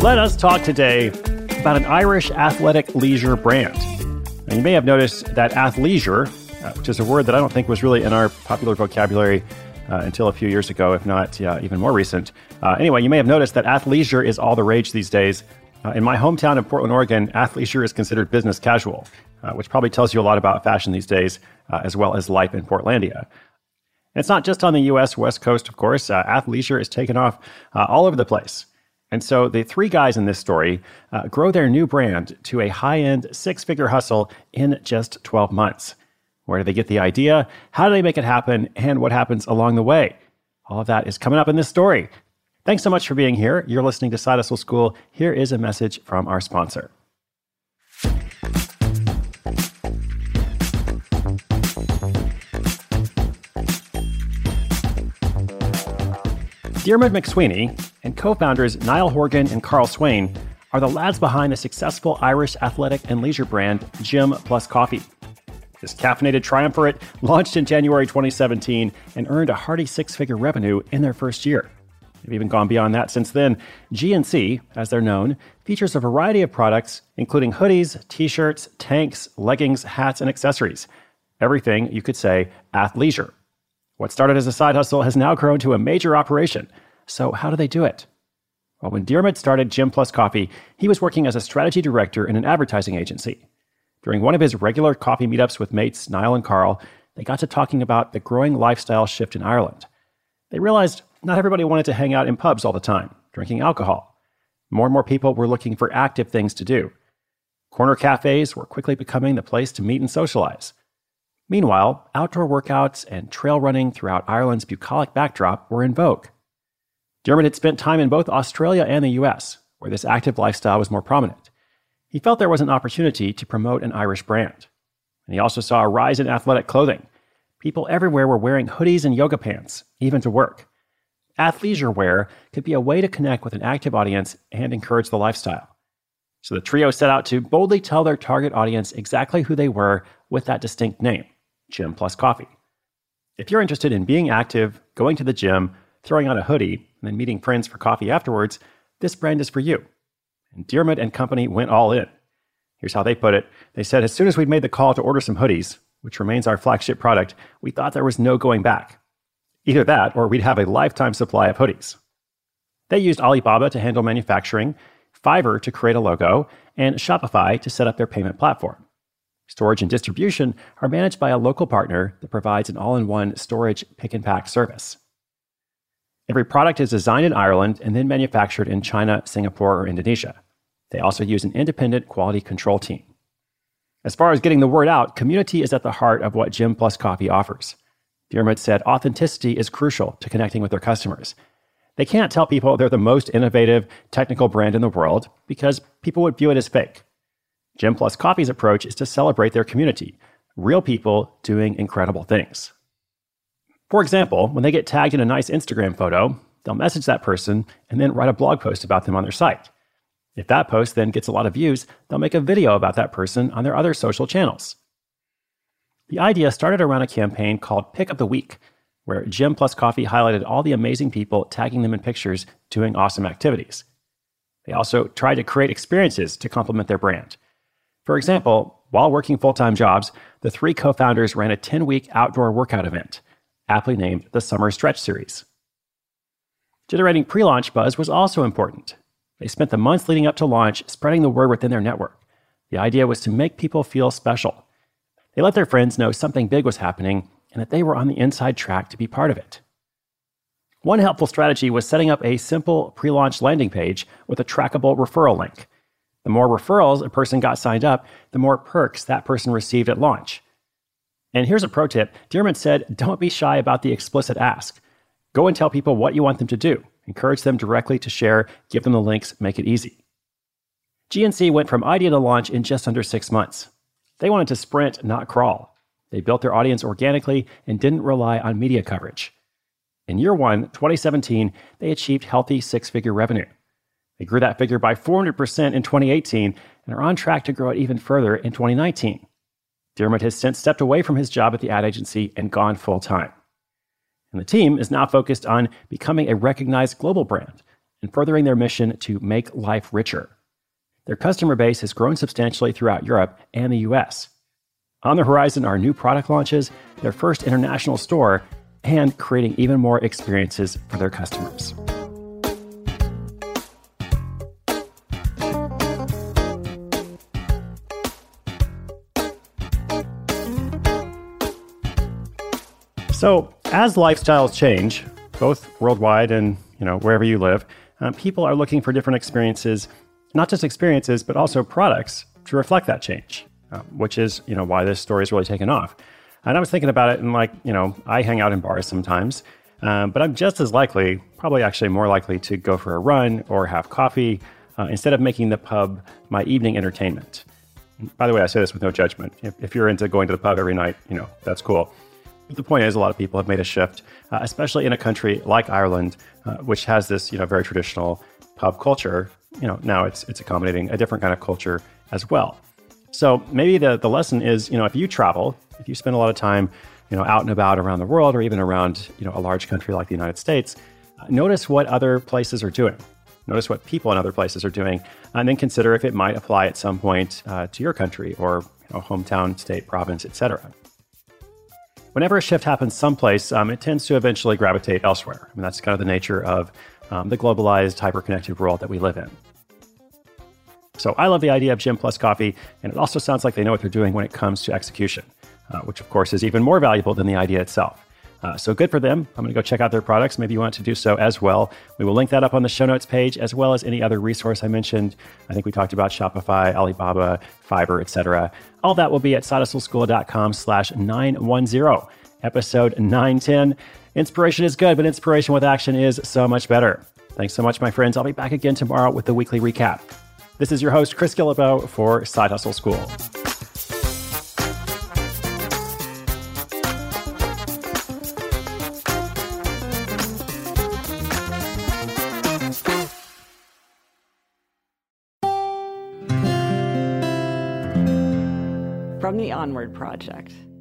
Let us talk today about an Irish athletic leisure brand. Now, you may have noticed that athleisure, which is a word that I don't think was really in our popular vocabulary until a few years ago, if not even more recent. Anyway, you may have noticed that athleisure is all the rage these days. In my hometown of Portland, Oregon, athleisure is considered business casual, which probably tells you a lot about fashion these days, as well as life in Portlandia. And it's not just on the U.S. West Coast, of course. Athleisure is taken off all over the place. And so the three guys in this story grow their new brand to a high-end six-figure hustle in just 12 months. Where do they get the idea? How do they make it happen? And what happens along the way? All of that is coming up in this story. Thanks so much for being here. You're listening to Side Hustle School. Here is a message from our sponsor. Diarmuid McSweeney and co-founders Niall Horgan and Carl Swain are the lads behind the successful Irish athletic and leisure brand Gym Plus Coffee. This caffeinated triumvirate launched in January 2017 and earned a hearty six-figure revenue in their first year. They've even gone beyond that since then. GNC, as they're known, features a variety of products, including hoodies, t-shirts, tanks, leggings, hats, and accessories. Everything, you could say, athleisure. What started as a side hustle has now grown to a major operation. So how do they do it? Well, when Diarmuid started Gym Plus Coffee, he was working as a strategy director in an advertising agency. During one of his regular coffee meetups with mates Niall and Carl, they got to talking about the growing lifestyle shift in Ireland. They realized not everybody wanted to hang out in pubs all the time, drinking alcohol. More and more people were looking for active things to do. Corner cafes were quickly becoming the place to meet and socialize. Meanwhile, outdoor workouts and trail running throughout Ireland's bucolic backdrop were in vogue. Diarmuid had spent time in both Australia and the US, where this active lifestyle was more prominent. He felt there was an opportunity to promote an Irish brand. And he also saw a rise in athletic clothing. People everywhere were wearing hoodies and yoga pants, even to work. Athleisure wear could be a way to connect with an active audience and encourage the lifestyle. So the trio set out to boldly tell their target audience exactly who they were with that distinct name, Gym Plus Coffee. If you're interested in being active, going to the gym, throwing on a hoodie, and then meeting friends for coffee afterwards, this brand is for you. And Diarmuid and company went all in. Here's how they put it. They said, as soon as we'd made the call to order some hoodies, which remains our flagship product, we thought there was no going back. Either that, or we'd have a lifetime supply of hoodies. They used Alibaba to handle manufacturing, Fiverr to create a logo, and Shopify to set up their payment platform. Storage and distribution are managed by a local partner that provides an all-in-one storage pick-and-pack service. Every product is designed in Ireland and then manufactured in China, Singapore, or Indonesia. They also use an independent quality control team. As far as getting the word out, community is at the heart of what Gym Plus Coffee offers. Diarmuid said authenticity is crucial to connecting with their customers. They can't tell people they're the most innovative, technical brand in the world because people would view it as fake. Gym Plus Coffee's approach is to celebrate their community, real people doing incredible things. For example, when they get tagged in a nice Instagram photo, they'll message that person and then write a blog post about them on their site. If that post then gets a lot of views, they'll make a video about that person on their other social channels. The idea started around a campaign called Pick of the Week, where Gym Plus Coffee highlighted all the amazing people tagging them in pictures doing awesome activities. They also tried to create experiences to complement their brand. For example, while working full-time jobs, the three co-founders ran a 10-week outdoor workout event, aptly named the Summer Stretch Series. Generating pre-launch buzz was also important. They spent the months leading up to launch spreading the word within their network. The idea was to make people feel special. They let their friends know something big was happening and that they were on the inside track to be part of it. One helpful strategy was setting up a simple pre-launch landing page with a trackable referral link. The more referrals a person got signed up, the more perks that person received at launch. And here's a pro tip. Diarmuid said, don't be shy about the explicit ask. Go and tell people what you want them to do. Encourage them directly to share, give them the links, make it easy. GNC went from idea to launch in just under 6 months. They wanted to sprint, not crawl. They built their audience organically and didn't rely on media coverage. In year one, 2017, they achieved healthy six-figure revenue. They grew that figure by 400% in 2018 and are on track to grow it even further in 2019. Diarmuid has since stepped away from his job at the ad agency and gone full-time. And the team is now focused on becoming a recognized global brand and furthering their mission to make life richer. Their customer base has grown substantially throughout Europe and the US. On the horizon are new product launches, their first international store, and creating even more experiences for their customers. So, as lifestyles change, both worldwide and wherever you live, people are looking for different experiences, not just experiences, but also products to reflect that change, which is why this story is really taken off. And I was thinking about it, and I hang out in bars sometimes, but I'm just as likely, probably actually more likely, to go for a run or have coffee instead of making the pub my evening entertainment. By the way, I say this with no judgment. If you're into going to the pub every night, that's cool. But the point is, a lot of people have made a shift, especially in a country like Ireland, which has this, very traditional pub culture. Now it's accommodating a different kind of culture as well. So maybe the lesson is, if you travel, if you spend a lot of time, out and about around the world, or even around, a large country like the United States, notice what other places are doing. Notice what people in other places are doing, and then consider if it might apply at some point to your country or hometown, state, province, etc. Whenever a shift happens someplace, it tends to eventually gravitate elsewhere. That's kind of the nature of the globalized, hyper-connected world that we live in. So I love the idea of Gym Plus Coffee, and it also sounds like they know what they're doing when it comes to execution, which of course is even more valuable than the idea itself. So good for them. I'm going to go check out their products. Maybe you want to do so as well. We will link that up on the show notes page, as well as any other resource I mentioned. I think we talked about Shopify, Alibaba, Fiverr, etc. All that will be at sidehustleschool.com/910, episode 910. Inspiration is good, but inspiration with action is so much better. Thanks so much, my friends. I'll be back again tomorrow with the weekly recap. This is your host, Chris Guillebeau for Side Hustle School. From the Onward Project.